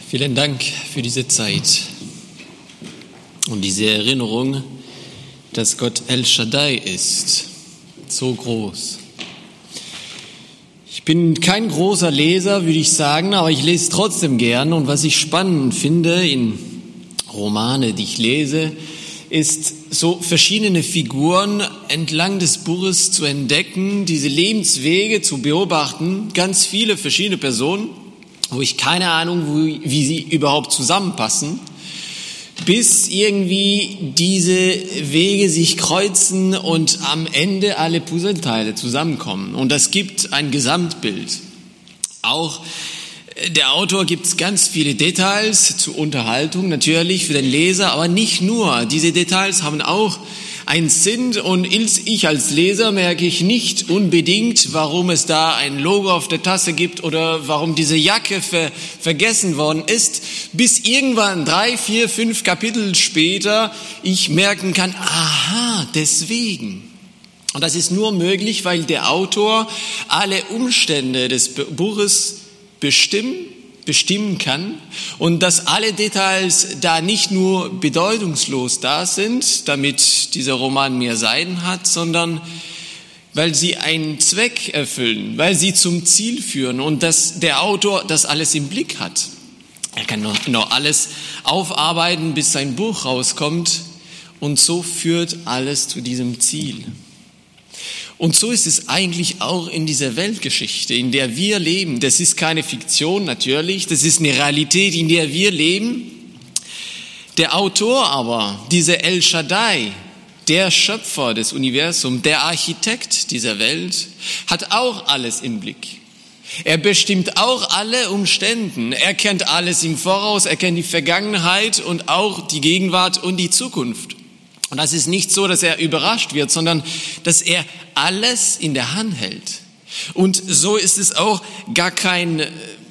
Vielen Dank für diese Zeit und diese Erinnerung, dass Gott El Shaddai ist, so groß. Ich bin kein großer Leser, würde ich sagen, aber ich lese trotzdem gern. Und was ich spannend finde in Romane, die ich lese, ist so verschiedene Figuren entlang des Buches zu entdecken, diese Lebenswege zu beobachten, ganz viele verschiedene Personen, wo ich keine Ahnung, wie sie überhaupt zusammenpassen, bis irgendwie diese Wege sich kreuzen und am Ende alle Puzzleteile zusammenkommen. Und das gibt ein Gesamtbild. Auch der Autor gibt ganz viele Details zur Unterhaltung, natürlich für den Leser, aber nicht nur. Diese Details haben auch einen Sinn und ich als Leser merke ich nicht unbedingt, warum es da ein Logo auf der Tasse gibt oder warum diese Jacke vergessen worden ist, bis irgendwann 3, 4, 5 Kapitel später ich merken kann, aha, deswegen. Und das ist nur möglich, weil der Autor alle Umstände des Buches bestimmen kann und dass alle Details da nicht nur bedeutungslos da sind, damit dieser Roman mehr Seiten hat, sondern weil sie einen Zweck erfüllen, weil sie zum Ziel führen und dass der Autor das alles im Blick hat. Er kann noch alles aufarbeiten, bis sein Buch rauskommt und so führt alles zu diesem Ziel. Und so ist es eigentlich auch in dieser Weltgeschichte, in der wir leben. Das ist keine Fiktion natürlich, das ist eine Realität, in der wir leben. Der Autor aber, dieser El Shaddai, der Schöpfer des Universums, der Architekt dieser Welt, hat auch alles im Blick. Er bestimmt auch alle Umstände, er kennt alles im Voraus, er kennt die Vergangenheit und auch die Gegenwart und die Zukunft. Und das ist nicht so, dass er überrascht wird, sondern dass er alles in der Hand hält. Und so ist es auch gar keine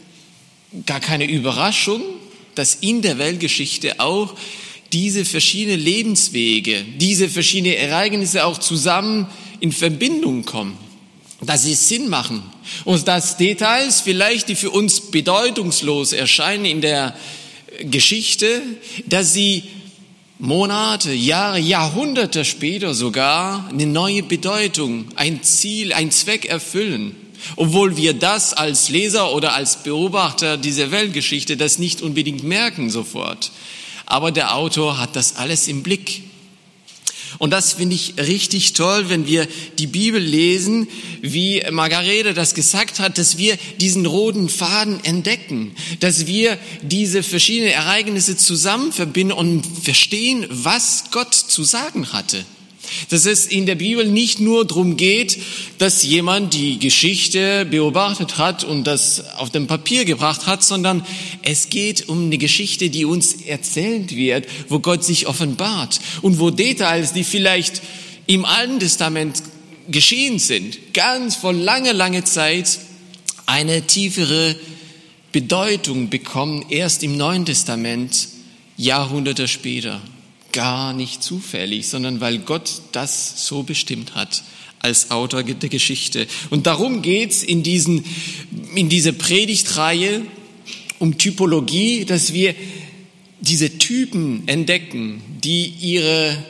Überraschung, dass in der Weltgeschichte auch diese verschiedenen Lebenswege, diese verschiedenen Ereignisse auch zusammen in Verbindung kommen. Dass sie Sinn machen. Und dass Details vielleicht, die für uns bedeutungslos erscheinen in der Geschichte, dass sie Monate, Jahre, Jahrhunderte später sogar eine neue Bedeutung, ein Ziel, ein Zweck erfüllen. Obwohl wir das als Leser oder als Beobachter dieser Weltgeschichte das nicht unbedingt merken sofort. Aber der Autor hat das alles im Blick. Und das finde ich richtig toll, wenn wir die Bibel lesen, wie Margarete das gesagt hat, dass wir diesen roten Faden entdecken, dass wir diese verschiedenen Ereignisse zusammen verbinden und verstehen, was Gott zu sagen hatte. Dass es in der Bibel nicht nur darum geht, dass jemand die Geschichte beobachtet hat und das auf dem Papier gebracht hat, sondern es geht um eine Geschichte, die uns erzählt wird, wo Gott sich offenbart und wo Details, die vielleicht im Alten Testament geschehen sind, ganz vor langer Zeit eine tiefere Bedeutung bekommen, erst im Neuen Testament, Jahrhunderte später. Gar nicht zufällig, sondern weil Gott das so bestimmt hat als Autor der Geschichte. Und darum geht's in dieser Predigtreihe um Typologie, dass wir diese Typen entdecken, die ihre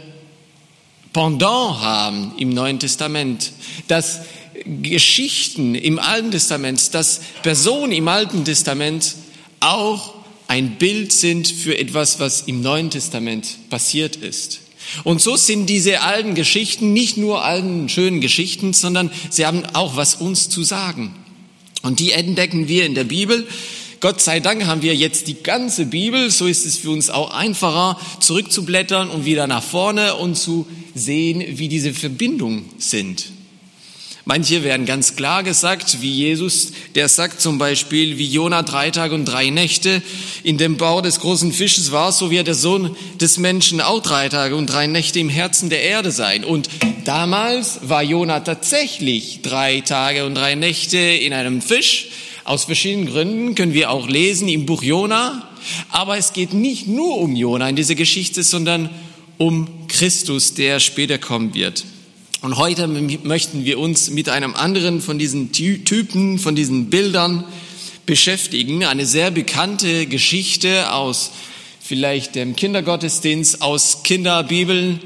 Pendant haben im Neuen Testament, dass Geschichten im Alten Testament, dass Personen im Alten Testament auch ein Bild sind für etwas, was im Neuen Testament passiert ist. Und so sind diese alten Geschichten nicht nur alten schönen Geschichten, sondern sie haben auch was uns zu sagen. Und die entdecken wir in der Bibel. Gott sei Dank haben wir jetzt die ganze Bibel, so ist es für uns auch einfacher, zurückzublättern und wieder nach vorne und zu sehen, wie diese Verbindungen sind. Manche werden ganz klar gesagt, wie Jesus, der sagt zum Beispiel, wie Jona 3 Tage und 3 Nächte in dem Bauch des großen Fisches war, so wird der Sohn des Menschen auch 3 Tage und 3 Nächte im Herzen der Erde sein. Und damals war Jona tatsächlich 3 Tage und 3 Nächte in einem Fisch. Aus verschiedenen Gründen können wir auch lesen im Buch Jona. Aber es geht nicht nur um Jona in dieser Geschichte, sondern um Christus, der später kommen wird. Und heute möchten wir uns mit einem anderen von diesen Typen, von diesen Bildern beschäftigen. Eine sehr bekannte Geschichte aus vielleicht dem Kindergottesdienst, aus Kinderbibeln.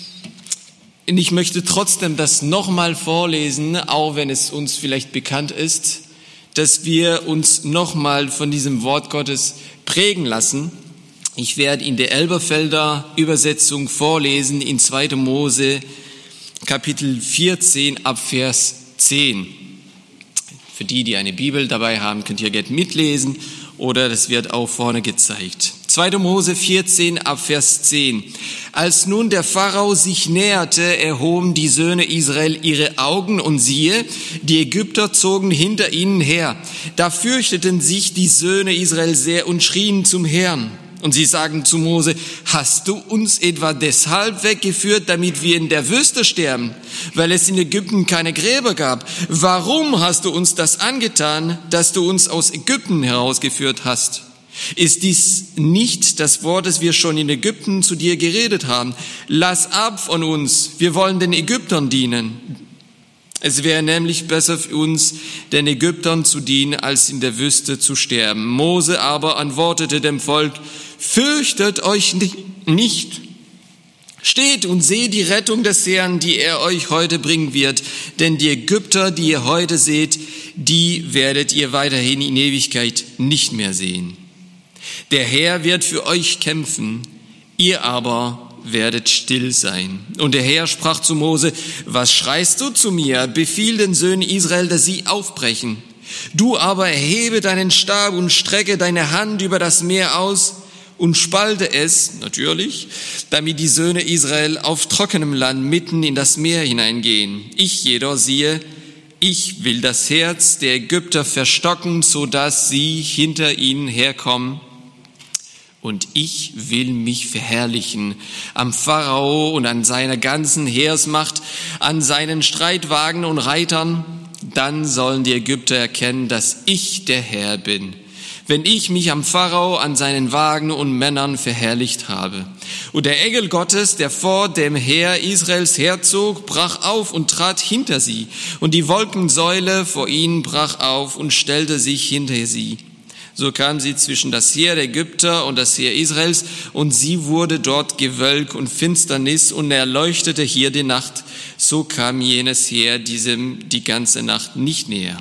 Und ich möchte trotzdem das nochmal vorlesen, auch wenn es uns vielleicht bekannt ist, dass wir uns nochmal von diesem Wort Gottes prägen lassen. Ich werde in der Elberfelder Übersetzung vorlesen in 2. Mose Kapitel 14 ab Vers 10. Für die eine Bibel dabei haben, könnt ihr gerne mitlesen oder das wird auch vorne gezeigt. 2. Mose 14 ab Vers 10. Als nun der Pharao sich näherte, erhoben die Söhne Israel ihre Augen und siehe, die Ägypter zogen hinter ihnen her. Da fürchteten sich die Söhne Israel sehr und schrien zum Herrn. Und sie sagen zu Mose, hast du uns etwa deshalb weggeführt, damit wir in der Wüste sterben, weil es in Ägypten keine Gräber gab? Warum hast du uns das angetan, dass du uns aus Ägypten herausgeführt hast? Ist dies nicht das Wort, das wir schon in Ägypten zu dir geredet haben? Lass ab von uns, wir wollen den Ägyptern dienen. Es wäre nämlich besser für uns, den Ägyptern zu dienen, als in der Wüste zu sterben. Mose aber antwortete dem Volk, fürchtet euch nicht. Steht und seht die Rettung des Herrn, die er euch heute bringen wird. Denn die Ägypter, die ihr heute seht, die werdet ihr weiterhin in Ewigkeit nicht mehr sehen. Der Herr wird für euch kämpfen, ihr aber werdet still sein. Und der Herr sprach zu Mose, was schreist du zu mir? Befiehl den Söhnen Israel, dass sie aufbrechen. Du aber erhebe deinen Stab und strecke deine Hand über das Meer aus und spalte es, natürlich, damit die Söhne Israel auf trockenem Land mitten in das Meer hineingehen. Ich jedoch siehe, ich will das Herz der Ägypter verstocken, so dass sie hinter ihnen herkommen. Und ich will mich verherrlichen am Pharao und an seiner ganzen Heeresmacht, an seinen Streitwagen und Reitern. Dann sollen die Ägypter erkennen, dass ich der Herr bin, wenn ich mich am Pharao, an seinen Wagen und Männern verherrlicht habe. Und der Engel Gottes, der vor dem Heer Israels herzog, brach auf und trat hinter sie. Und die Wolkensäule vor ihnen brach auf und stellte sich hinter sie. So kam sie zwischen das Heer der Ägypter und das Heer Israels, und sie wurde dort Gewölk und Finsternis und erleuchtete hier die Nacht. So kam jenes Heer diesem die ganze Nacht nicht näher.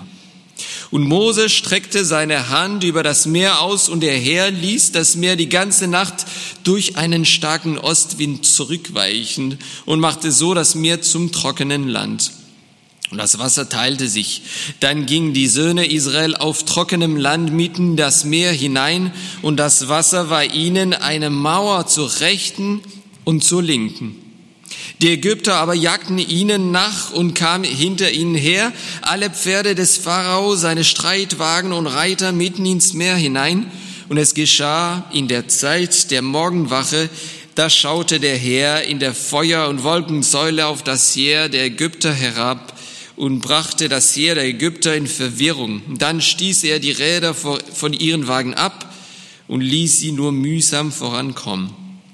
Und Mose streckte seine Hand über das Meer aus, und der Herr ließ das Meer die ganze Nacht durch einen starken Ostwind zurückweichen und machte so das Meer zum trockenen Land. Und das Wasser teilte sich. Dann gingen die Söhne Israel auf trockenem Land mitten in das Meer hinein, und das Wasser war ihnen eine Mauer zur Rechten und zur Linken. Die Ägypter aber jagten ihnen nach und kamen hinter ihnen her, alle Pferde des Pharao, seine Streitwagen und Reiter mitten ins Meer hinein. Und es geschah in der Zeit der Morgenwache, da schaute der Herr in der Feuer- und Wolkensäule auf das Heer der Ägypter herab und brachte das Heer der Ägypter in Verwirrung. Dann stieß er die Räder von ihren Wagen ab und ließ sie nur mühsam vorankommen.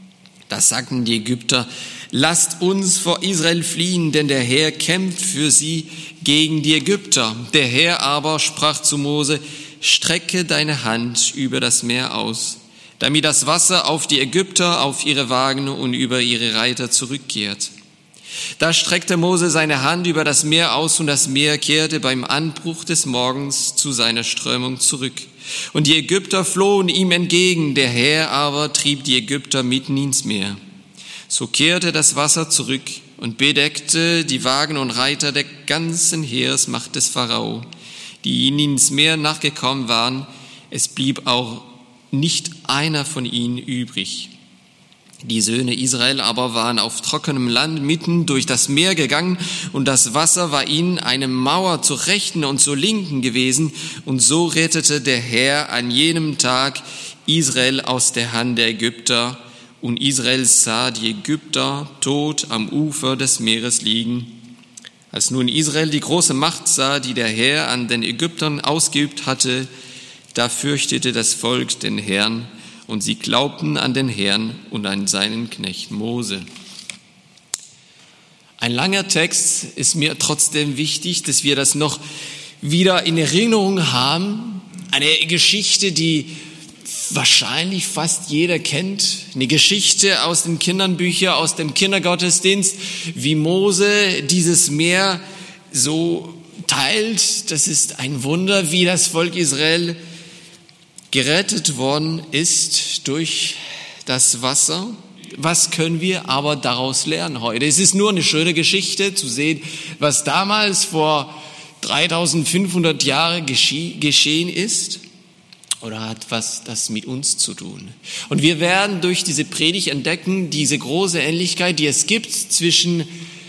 Da sagten die Ägypter, lasst uns vor Israel fliehen, denn der Herr kämpft für sie gegen die Ägypter. Der Herr aber sprach zu Mose, strecke deine Hand über das Meer aus, damit das Wasser auf die Ägypter, auf ihre Wagen und über ihre Reiter zurückkehrt. Da streckte Mose seine Hand über das Meer aus, und das Meer kehrte beim Anbruch des Morgens zu seiner Strömung zurück. Und die Ägypter flohen ihm entgegen, der Herr aber trieb die Ägypter mitten ins Meer. So kehrte das Wasser zurück und bedeckte die Wagen und Reiter der ganzen Heeresmacht des Pharao, die ihnen ins Meer nachgekommen waren. Es blieb auch nicht einer von ihnen übrig. Die Söhne Israel aber waren auf trockenem Land mitten durch das Meer gegangen, und das Wasser war ihnen eine Mauer zur Rechten und zur Linken gewesen. Und so rettete der Herr an jenem Tag Israel aus der Hand der Ägypter. Und Israel sah die Ägypter tot am Ufer des Meeres liegen. Als nun Israel die große Macht sah, die der Herr an den Ägyptern ausgeübt hatte, da fürchtete das Volk den Herrn, und sie glaubten an den Herrn und an seinen Knecht Mose. Ein langer Text, ist mir trotzdem wichtig, dass wir das noch wieder in Erinnerung haben. Eine Geschichte, die wahrscheinlich fast jeder kennt. Eine Geschichte aus den Kindernbüchern, aus dem Kindergottesdienst, wie Mose dieses Meer so teilt. Das ist ein Wunder, wie das Volk Israel gerettet worden ist durch das Wasser. Was können wir aber daraus lernen heute? Es ist nur eine schöne Geschichte zu sehen, was damals vor 3500 Jahren geschehen ist. Oder hat was das mit uns zu tun? Und wir werden durch diese Predigt entdecken, diese große Ähnlichkeit, die es gibt zwischen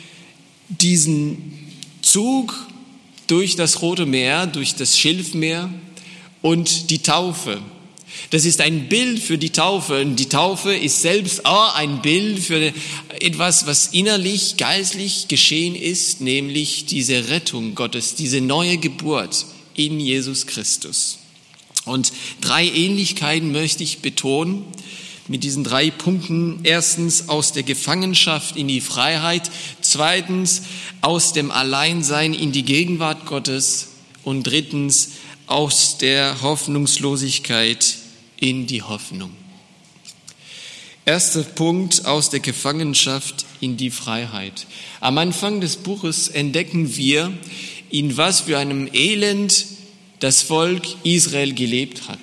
diesem Zug durch das Rote Meer, durch das Schilfmeer und die Taufe. Das ist ein Bild für die Taufe. Und die Taufe ist selbst auch ein Bild für etwas, was innerlich, geistlich geschehen ist, nämlich diese Rettung Gottes, diese neue Geburt in Jesus Christus. Und 3 Ähnlichkeiten möchte ich betonen mit diesen 3 Punkten. Erstens, aus der Gefangenschaft in die Freiheit. Zweitens, aus dem Alleinsein in die Gegenwart Gottes. Und drittens, aus der Hoffnungslosigkeit in die Hoffnung. Erster Punkt, aus der Gefangenschaft in die Freiheit. Am Anfang des Buches entdecken wir, in was für einem Elend das Volk Israel gelebt hat.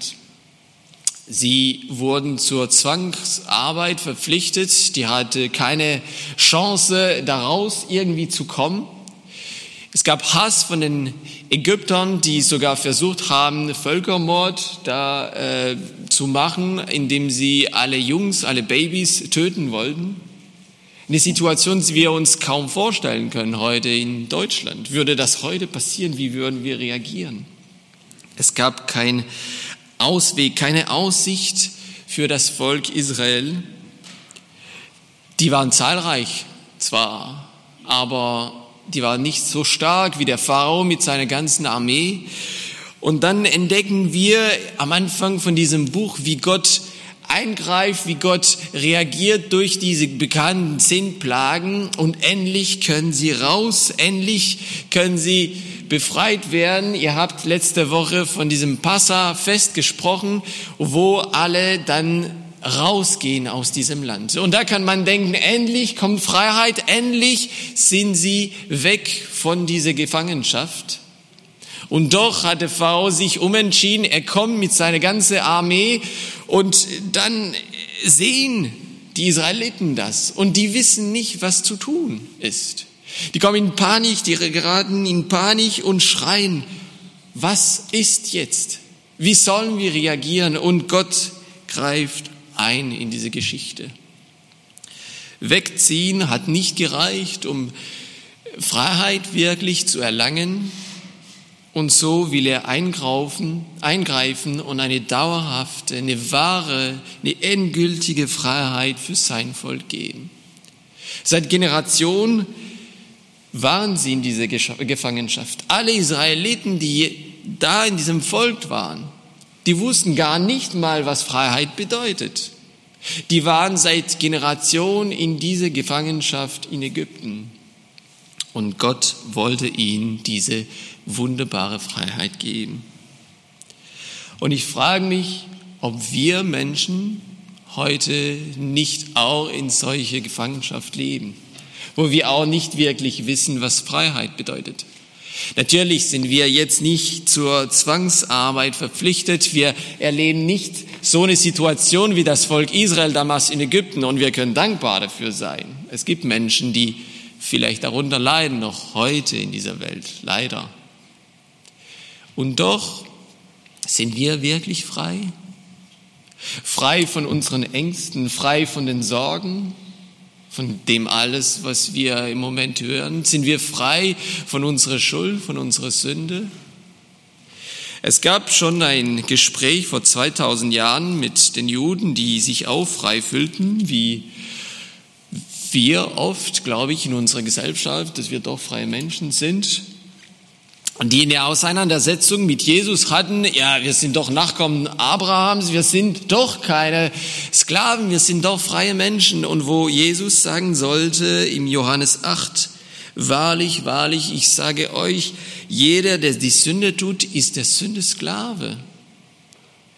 Sie wurden zur Zwangsarbeit verpflichtet, die hatte keine Chance, daraus irgendwie zu kommen. Es gab Hass von den Ägyptern, die sogar versucht haben, Völkermord zu machen, indem sie alle Jungs, alle Babys töten wollten. Eine Situation, die wir uns kaum vorstellen können heute in Deutschland. Würde das heute passieren, wie würden wir reagieren? Es gab keinen Ausweg, keine Aussicht für das Volk Israel. Die waren zahlreich zwar, aber die waren nicht so stark wie der Pharao mit seiner ganzen Armee. Und dann entdecken wir am Anfang von diesem Buch, wie Gott eingreift, wie Gott reagiert durch diese bekannten 10 Plagen. Und endlich können sie raus, endlich können sie befreit werden. Ihr habt letzte Woche von diesem Passa-Fest gesprochen, wo alle dann rausgehen aus diesem Land. Und da kann man denken, endlich kommt Freiheit, endlich sind sie weg von dieser Gefangenschaft. Und doch hat der Pharao sich umentschieden, er kommt mit seiner ganzen Armee und dann sehen die Israeliten das und die wissen nicht, was zu tun ist. Die kommen in Panik, die geraten in Panik und schreien, was ist jetzt? Wie sollen wir reagieren? Und Gott greift ein in diese Geschichte. Wegziehen hat nicht gereicht, um Freiheit wirklich zu erlangen. Und so will er eingreifen und eine dauerhafte, eine wahre, eine endgültige Freiheit für sein Volk geben. Seit Generationen waren sie in dieser Gefangenschaft. Alle Israeliten, die da in diesem Volk waren, die wussten gar nicht mal, was Freiheit bedeutet. Die waren seit Generationen in dieser Gefangenschaft in Ägypten. Und Gott wollte ihnen diese wunderbare Freiheit geben. Und ich frage mich, ob wir Menschen heute nicht auch in solche Gefangenschaft leben, wo wir auch nicht wirklich wissen, was Freiheit bedeutet. Natürlich sind wir jetzt nicht zur Zwangsarbeit verpflichtet. Wir erleben nicht so eine Situation wie das Volk Israel damals in Ägypten und wir können dankbar dafür sein. Es gibt Menschen, die vielleicht darunter leiden, noch heute in dieser Welt, leider. Und doch sind wir wirklich frei? Frei von unseren Ängsten, frei von den Sorgen, von dem alles, was wir im Moment hören? Sind wir frei von unserer Schuld, von unserer Sünde? Es gab schon ein Gespräch vor 2000 Jahren mit den Juden, die sich auch frei fühlten, wie wir oft, glaube ich, in unserer Gesellschaft, dass wir doch freie Menschen sind. Und die in der Auseinandersetzung mit Jesus hatten, ja, wir sind doch Nachkommen Abrahams, wir sind doch keine Sklaven, wir sind doch freie Menschen. Und wo Jesus sagen sollte im Johannes 8, wahrlich, wahrlich, ich sage euch, jeder, der die Sünde tut, ist der Sünde Sklave.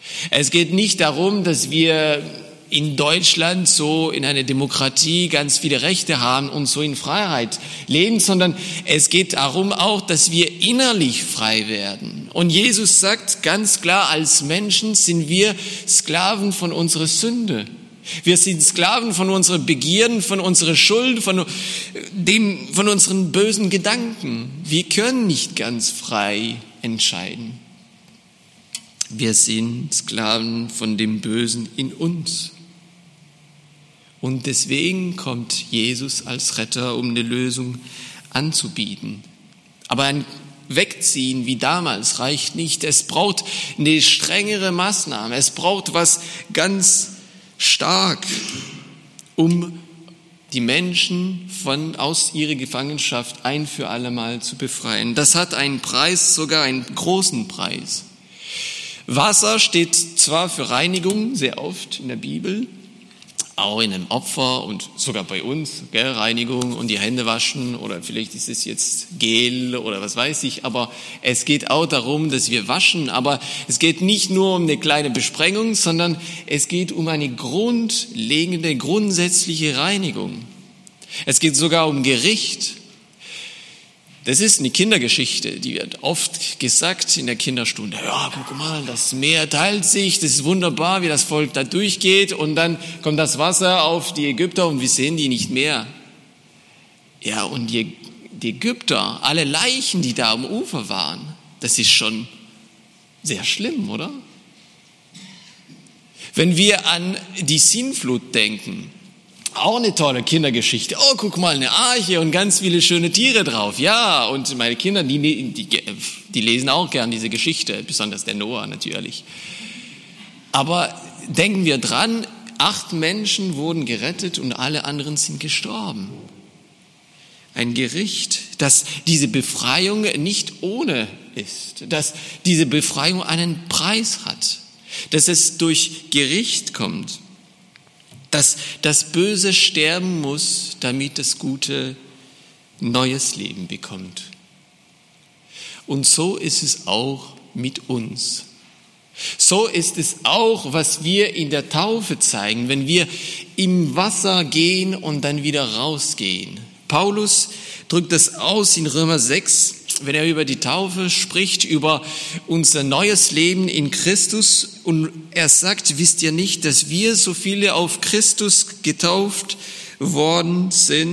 Es geht nicht darum, dass wir in Deutschland so in einer Demokratie ganz viele Rechte haben und so in Freiheit leben, sondern es geht darum auch, dass wir innerlich frei werden. Und Jesus sagt ganz klar, als Menschen sind wir Sklaven von unserer Sünde. Wir sind Sklaven von unseren Begierden, von unserer Schuld, von unseren bösen Gedanken. Wir können nicht ganz frei entscheiden. Wir sind Sklaven von dem Bösen in uns. Und deswegen kommt Jesus als Retter, um eine Lösung anzubieten. Aber ein Wegziehen wie damals reicht nicht. Es braucht eine strengere Maßnahme. Es braucht was ganz stark, um die Menschen aus ihrer Gefangenschaft ein für alle Mal zu befreien. Das hat einen Preis, sogar einen großen Preis. Wasser steht zwar für Reinigung sehr oft in der Bibel, auch in einem Opfer und sogar bei uns, Reinigung und die Hände waschen oder vielleicht ist es jetzt Gel oder was weiß ich, aber es geht auch darum, dass wir waschen, aber es geht nicht nur um eine kleine Besprengung, sondern es geht um eine grundlegende, grundsätzliche Reinigung. Es geht sogar um Gericht. Das ist eine Kindergeschichte, die wird oft gesagt in der Kinderstunde. Ja, guck mal, das Meer teilt sich, das ist wunderbar, wie das Volk da durchgeht und dann kommt das Wasser auf die Ägypter und wir sehen die nicht mehr. Ja, und die Ägypter, alle Leichen, die da am Ufer waren, das ist schon sehr schlimm, oder? Wenn wir an die Sintflut denken, auch eine tolle Kindergeschichte. Oh, guck mal, eine Arche und ganz viele schöne Tiere drauf. Ja, und meine Kinder, die lesen auch gern diese Geschichte, besonders der Noah natürlich. Aber denken wir dran, 8 Menschen wurden gerettet und alle anderen sind gestorben. Ein Gericht, dass diese Befreiung nicht ohne ist, dass diese Befreiung einen Preis hat, dass es durch Gericht kommt. Dass das Böse sterben muss, damit das Gute neues Leben bekommt. Und so ist es auch mit uns. So ist es auch, was wir in der Taufe zeigen, wenn wir im Wasser gehen und dann wieder rausgehen. Paulus drückt das aus in Römer 6, wenn er über die Taufe spricht, über unser neues Leben in Christus. Und er sagt, wisst ihr nicht, dass wir so viele auf Christus getauft wurden,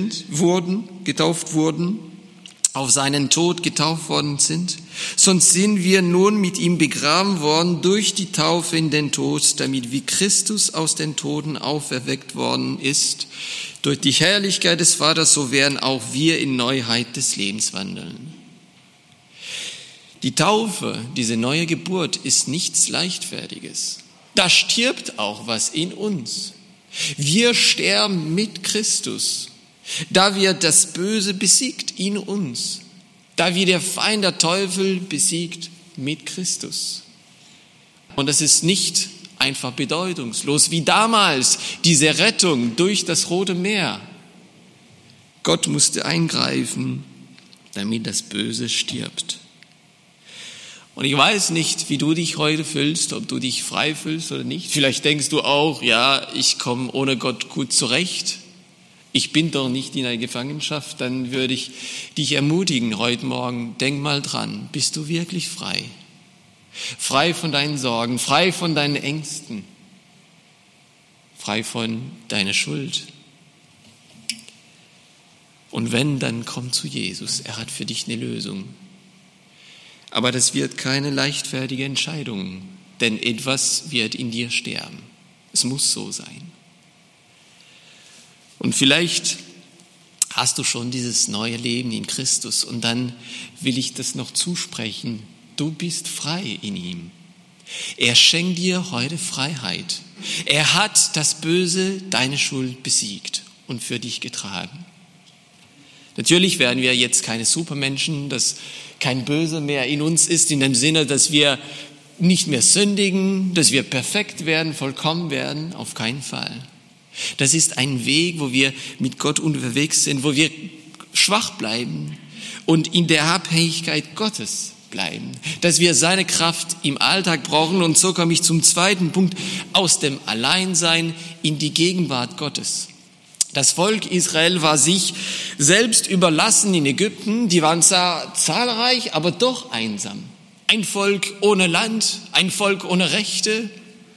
auf seinen Tod getauft worden sind? Sonst sind wir nun mit ihm begraben worden durch die Taufe in den Tod, damit wie Christus aus den Toten auferweckt worden ist, durch die Herrlichkeit des Vaters, so werden auch wir in Neuheit des Lebens wandeln. Die Taufe, diese neue Geburt, ist nichts Leichtfertiges. Da stirbt auch was in uns. Wir sterben mit Christus, da wir das Böse besiegt in uns, da wir der Feind, der Teufel, besiegt mit Christus. Und das ist nicht einfach bedeutungslos, wie damals diese Rettung durch das Rote Meer. Gott musste eingreifen, damit das Böse stirbt. Und ich weiß nicht, wie du dich heute fühlst, ob du dich frei fühlst oder nicht. Vielleicht denkst du auch, ja, ich komme ohne Gott gut zurecht. Ich bin doch nicht in einer Gefangenschaft. Dann würde ich dich ermutigen heute Morgen, denk mal dran, bist du wirklich frei? Frei von deinen Sorgen, frei von deinen Ängsten, frei von deiner Schuld. Und wenn, dann komm zu Jesus. Er hat für dich eine Lösung. Aber das wird keine leichtfertige Entscheidung, denn etwas wird in dir sterben. Es muss so sein. Und vielleicht hast du schon dieses neue Leben in Christus und dann will ich das noch zusprechen. Du bist frei in ihm. Er schenkt dir heute Freiheit. Er hat das Böse, deine Schuld besiegt und für dich getragen. Natürlich werden wir jetzt keine Supermenschen, dass kein Böse mehr in uns ist, in dem Sinne, dass wir nicht mehr sündigen, dass wir perfekt werden, vollkommen werden, auf keinen Fall. Das ist ein Weg, wo wir mit Gott unterwegs sind, wo wir schwach bleiben und in der Abhängigkeit Gottes bleiben, dass wir seine Kraft im Alltag brauchen. Und so komme ich zum zweiten Punkt, aus dem Alleinsein in die Gegenwart Gottes. Das Volk Israel war sich selbst überlassen in Ägypten. Die waren zwar zahlreich, aber doch einsam. Ein Volk ohne Land, ein Volk ohne Rechte.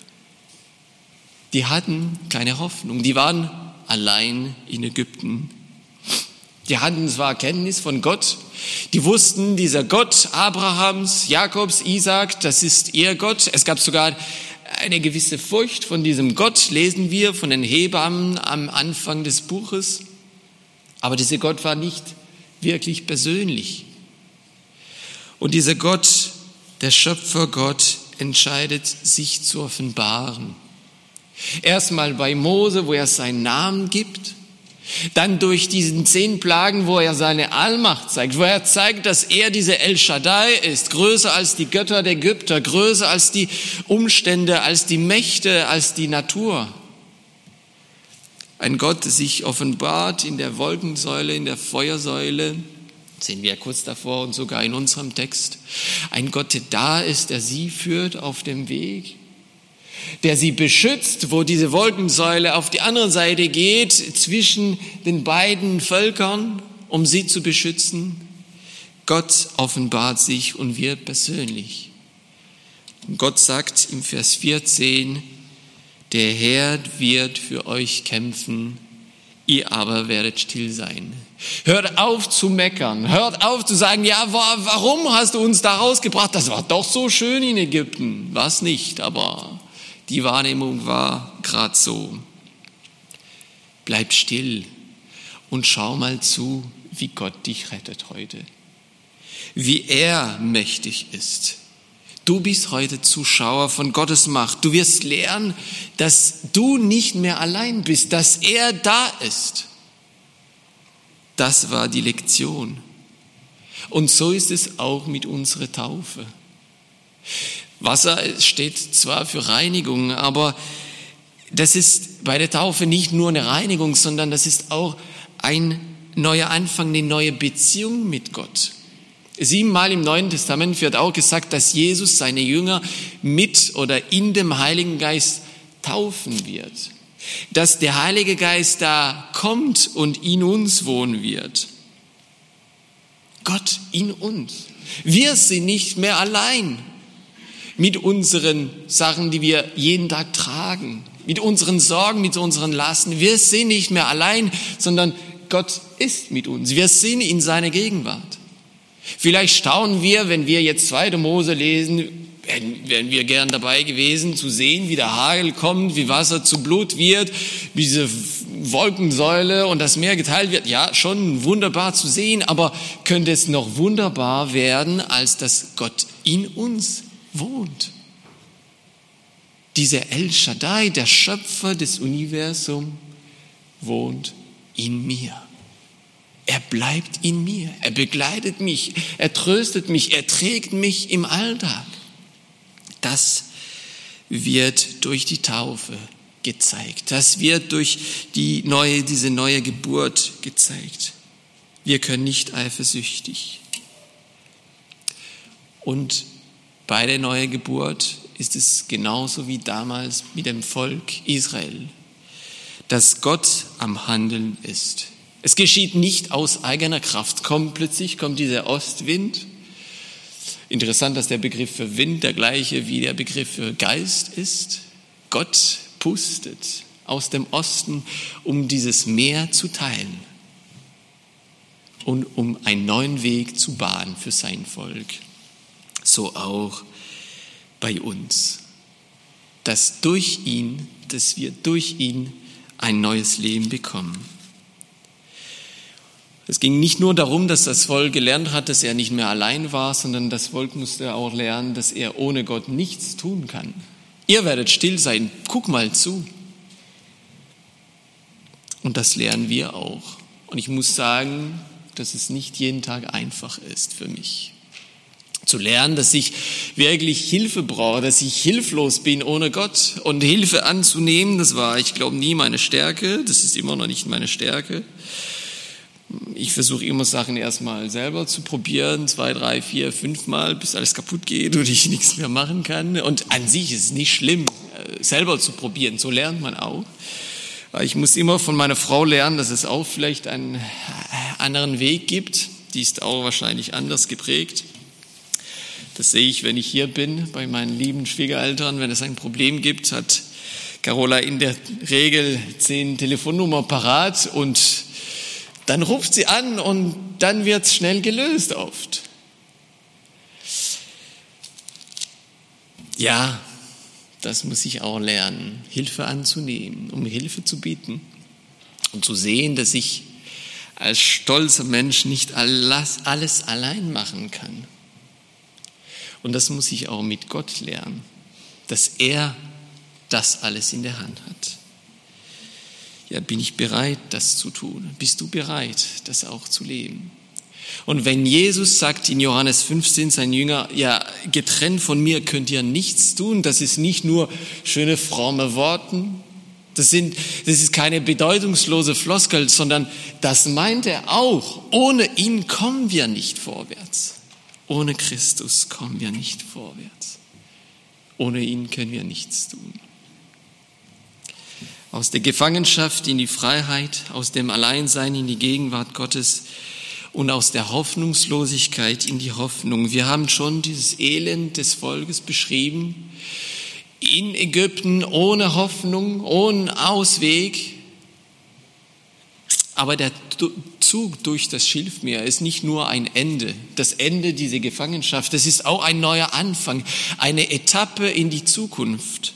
Die hatten keine Hoffnung. Die waren allein in Ägypten. Die hatten zwar Kenntnis von Gott. Die wussten, dieser Gott Abrahams, Jakobs, Isaak, das ist ihr Gott. Es gab sogar eine gewisse Furcht von diesem Gott, lesen wir von den Hebammen am Anfang des Buches. Aber dieser Gott war nicht wirklich persönlich. Und dieser Gott, der Schöpfergott, entscheidet, sich zu offenbaren. Erstmal bei Mose, wo er seinen Namen gibt. Dann durch diesen 10 Plagen, wo er seine Allmacht zeigt, wo er zeigt, dass er dieser El Shaddai ist, größer als die Götter der Ägypter, größer als die Umstände, als die Mächte, als die Natur. Ein Gott, der sich offenbart in der Wolkensäule, in der Feuersäule, sehen wir kurz davor und sogar in unserem Text. Ein Gott, der da ist, der sie führt auf dem Weg, der sie beschützt, wo diese Wolkensäule auf die andere Seite geht, zwischen den beiden Völkern, um sie zu beschützen. Gott offenbart sich und wird persönlich. Und Gott sagt im Vers 14, der Herr wird für euch kämpfen, ihr aber werdet still sein. Hört auf zu meckern, hört auf zu sagen, ja, warum hast du uns da rausgebracht? Das war doch so schön in Ägypten. War es nicht, aber die Wahrnehmung war gerade so. Bleib still und schau mal zu, wie Gott dich rettet heute. Wie er mächtig ist. Du bist heute Zuschauer von Gottes Macht. Du wirst lernen, dass du nicht mehr allein bist, dass er da ist. Das war die Lektion. Und so ist es auch mit unserer Taufe. Wasser steht zwar für Reinigung, aber das ist bei der Taufe nicht nur eine Reinigung, sondern das ist auch ein neuer Anfang, eine neue Beziehung mit Gott. 7-mal im Neuen Testament wird auch gesagt, dass Jesus seine Jünger mit oder in dem Heiligen Geist taufen wird. Dass der Heilige Geist da kommt und in uns wohnen wird. Gott in uns. Wir sind nicht mehr allein mit unseren Sachen, die wir jeden Tag tragen, mit unseren Sorgen, mit unseren Lasten. Wir sind nicht mehr allein, sondern Gott ist mit uns. Wir sind in seiner Gegenwart. Vielleicht staunen wir, wenn wir jetzt 2. Mose lesen, wären wir gern dabei gewesen, zu sehen, wie der Hagel kommt, wie Wasser zu Blut wird, wie diese Wolkensäule und das Meer geteilt wird. Ja, schon wunderbar zu sehen, aber könnte es noch wunderbar werden, als dass Gott in uns wohnt. Dieser El Shaddai, der Schöpfer des Universums, wohnt in mir. Er bleibt in mir, er begleitet mich, er tröstet mich, er trägt mich im Alltag. Das wird durch die Taufe gezeigt. Das wird durch diese neue Geburt gezeigt. Wir können nicht eifersüchtig. Und bei der neuen Geburt ist es genauso wie damals mit dem Volk Israel, dass Gott am Handeln ist. Es geschieht nicht aus eigener Kraft. Plötzlich kommt dieser Ostwind. Interessant, dass der Begriff für Wind der gleiche wie der Begriff für Geist ist. Gott pustet aus dem Osten, um dieses Meer zu teilen und um einen neuen Weg zu bahnen für sein Volk. So auch bei uns. Dass wir durch ihn ein neues Leben bekommen. Es ging nicht nur darum, dass das Volk gelernt hat, dass er nicht mehr allein war, sondern das Volk musste auch lernen, dass er ohne Gott nichts tun kann. Ihr werdet still sein, guck mal zu. Und das lernen wir auch. Und ich muss sagen, dass es nicht jeden Tag einfach ist für mich. Zu lernen, dass ich wirklich Hilfe brauche, dass ich hilflos bin ohne Gott. Und Hilfe anzunehmen, das war, ich glaube, nie meine Stärke. Das ist immer noch nicht meine Stärke. Ich versuche immer Sachen erstmal selber zu probieren, 2, 3, 4, 5 Mal, bis alles kaputt geht und ich nichts mehr machen kann. Und an sich ist es nicht schlimm, selber zu probieren, so lernt man auch. Ich muss immer von meiner Frau lernen, dass es auch vielleicht einen anderen Weg gibt. Die ist auch wahrscheinlich anders geprägt. Das sehe ich, wenn ich hier bin, bei meinen lieben Schwiegereltern. Wenn es ein Problem gibt, hat Carola in der Regel 10 Telefonnummern parat und dann ruft sie an und dann wird es schnell gelöst oft. Ja, das muss ich auch lernen, Hilfe anzunehmen, um Hilfe zu bieten und zu sehen, dass ich als stolzer Mensch nicht alles allein machen kann. Und das muss ich auch mit Gott lernen, dass er das alles in der Hand hat. Ja, bin ich bereit, das zu tun? Bist du bereit, das auch zu leben? Und wenn Jesus sagt in Johannes 15, sein Jünger, ja, getrennt von mir könnt ihr nichts tun, das ist nicht nur schöne, fromme Worte, das ist keine bedeutungslose Floskel, sondern das meint er auch. Ohne ihn kommen wir nicht vorwärts. Ohne Christus kommen wir nicht vorwärts. Ohne ihn können wir nichts tun. Aus der Gefangenschaft in die Freiheit, aus dem Alleinsein in die Gegenwart Gottes und aus der Hoffnungslosigkeit in die Hoffnung. Wir haben schon dieses Elend des Volkes beschrieben. In Ägypten ohne Hoffnung, ohne Ausweg. Aber der Zug durch das Schilfmeer ist nicht nur ein Ende, das Ende dieser Gefangenschaft, das ist auch ein neuer Anfang, eine Etappe in die Zukunft.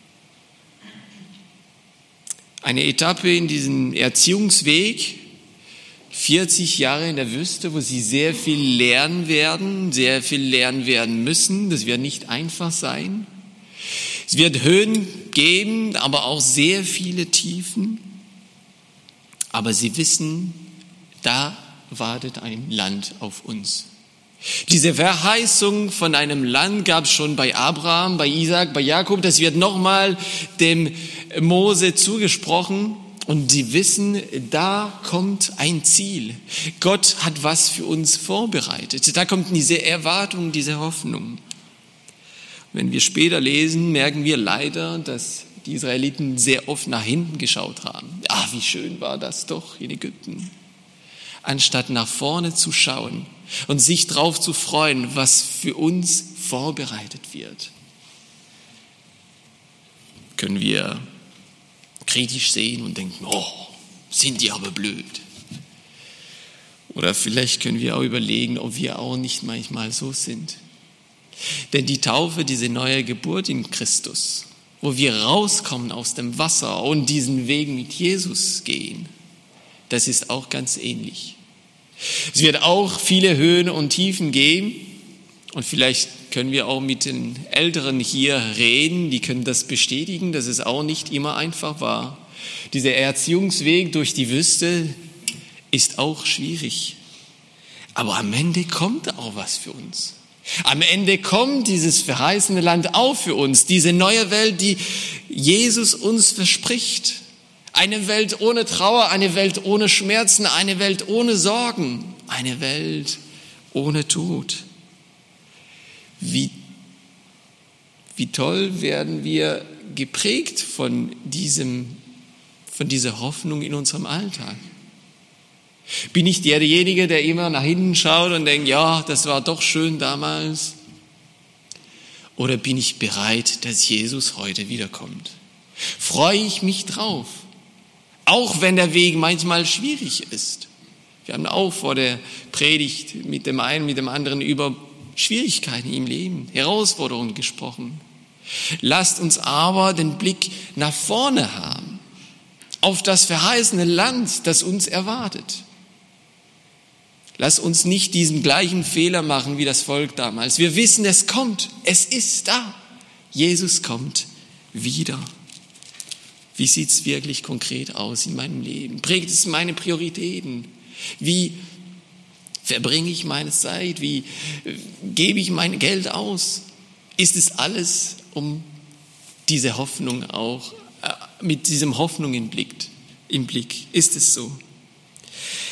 Eine Etappe in diesem Erziehungsweg, 40 Jahre in der Wüste, wo sie sehr viel lernen werden müssen. Das wird nicht einfach sein. Es wird Höhen geben, aber auch sehr viele Tiefen. Aber sie wissen, da wartet ein Land auf uns. Diese Verheißung von einem Land gab es schon bei Abraham, bei Isaac, bei Jakob. Das wird nochmal dem Mose zugesprochen. Und sie wissen, da kommt ein Ziel. Gott hat was für uns vorbereitet. Da kommt diese Erwartung, diese Hoffnung. Wenn wir später lesen, merken wir leider, dass die Israeliten sehr oft nach hinten geschaut haben. Ah, wie schön war das doch in Ägypten. Anstatt nach vorne zu schauen und sich darauf zu freuen, was für uns vorbereitet wird. Können wir kritisch sehen und denken, oh, sind die aber blöd. Oder vielleicht können wir auch überlegen, ob wir auch nicht manchmal so sind. Denn die Taufe, diese neue Geburt in Christus, wo wir rauskommen aus dem Wasser und diesen Weg mit Jesus gehen, das ist auch ganz ähnlich. Es wird auch viele Höhen und Tiefen geben und vielleicht können wir auch mit den Älteren hier reden, die können das bestätigen, dass es auch nicht immer einfach war. Dieser Erziehungsweg durch die Wüste ist auch schwierig. Aber am Ende kommt auch was für uns. Am Ende kommt dieses verheißene Land auch für uns, diese neue Welt, die Jesus uns verspricht. Eine Welt ohne Trauer, eine Welt ohne Schmerzen, eine Welt ohne Sorgen, eine Welt ohne Tod. Wie toll werden wir geprägt von dieser Hoffnung in unserem Alltag. Bin ich derjenige, der immer nach hinten schaut und denkt, ja, das war doch schön damals? Oder bin ich bereit, dass Jesus heute wiederkommt? Freue ich mich drauf? Auch wenn der Weg manchmal schwierig ist. Wir haben auch vor der Predigt mit dem einen, mit dem anderen über Schwierigkeiten im Leben, Herausforderungen gesprochen. Lasst uns aber den Blick nach vorne haben, auf das verheißene Land, das uns erwartet. Lasst uns nicht diesen gleichen Fehler machen wie das Volk damals. Wir wissen, es kommt, es ist da. Jesus kommt wieder. Wie sieht es wirklich konkret aus in meinem Leben? Prägt es meine Prioritäten? Wie verbringe ich meine Zeit? Wie gebe ich mein Geld aus? Ist es alles um diese Hoffnung auch, mit diesem Hoffnung im Blick? Ist es so?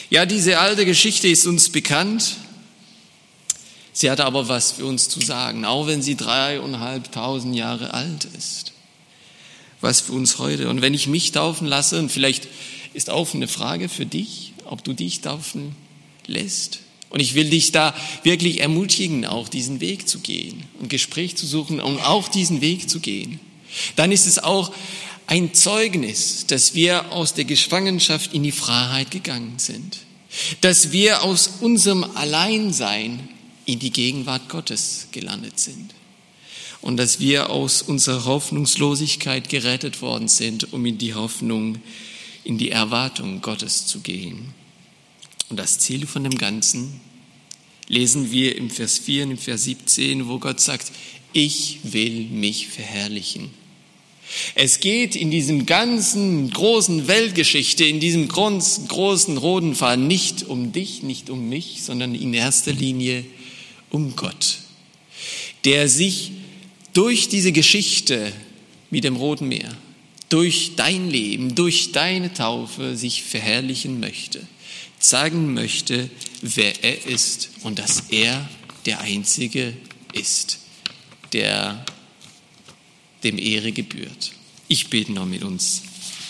Ja, diese alte Geschichte ist uns bekannt. Sie hat aber was für uns zu sagen, auch wenn sie 3.500 Jahre alt ist. Was für uns heute. Und wenn ich mich taufen lasse, und vielleicht ist auch eine Frage für dich, ob du dich taufen lässt. Und ich will dich da wirklich ermutigen, auch diesen Weg zu gehen und Gespräch zu suchen und auch diesen Weg zu gehen. Dann ist es auch ein Zeugnis, dass wir aus der Gefangenschaft in die Freiheit gegangen sind. Dass wir aus unserem Alleinsein in die Gegenwart Gottes gelandet sind. Und dass wir aus unserer Hoffnungslosigkeit gerettet worden sind, um in die Hoffnung, in die Erwartung Gottes zu gehen. Und das Ziel von dem Ganzen lesen wir im Vers 4 und im Vers 17, wo Gott sagt, ich will mich verherrlichen. Es geht in diesem ganzen großen Weltgeschichte, in diesem großen roten Faden nicht um dich, nicht um mich, sondern in erster Linie um Gott, der sich durch diese Geschichte mit dem Roten Meer, durch dein Leben, durch deine Taufe sich verherrlichen möchte, sagen möchte, wer er ist und dass er der Einzige ist, der dem Ehre gebührt. Ich bete noch mit uns.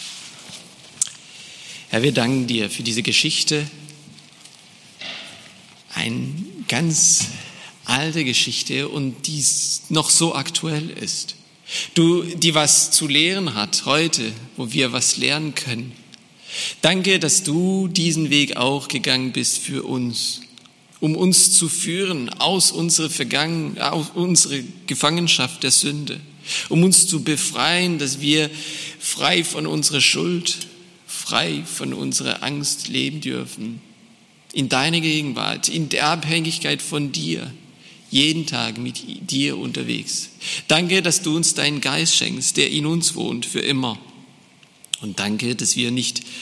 Herr, wir danken dir für diese Geschichte, eine ganz alte Geschichte und die noch so aktuell ist. Die was zu lehren hat heute, wo wir was lernen können. Danke, dass du diesen Weg auch gegangen bist für uns, um uns zu führen aus unserer Gefangenschaft der Sünde, um uns zu befreien, dass wir frei von unserer Schuld, frei von unserer Angst leben dürfen. In deiner Gegenwart, in der Abhängigkeit von dir, jeden Tag mit dir unterwegs. Danke, dass du uns deinen Geist schenkst, der in uns wohnt, für immer. Und danke, dass wir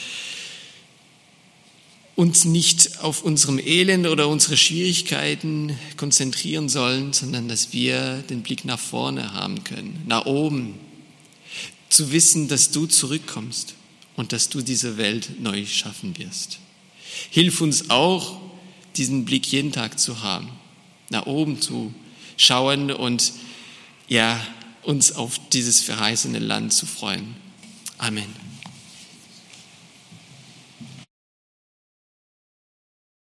uns nicht auf unserem Elend oder unsere Schwierigkeiten konzentrieren sollen, sondern dass wir den Blick nach vorne haben können, nach oben, zu wissen, dass du zurückkommst und dass du diese Welt neu schaffen wirst. Hilf uns auch, diesen Blick jeden Tag zu haben, nach oben zu schauen und uns auf dieses verheißene Land zu freuen. Amen.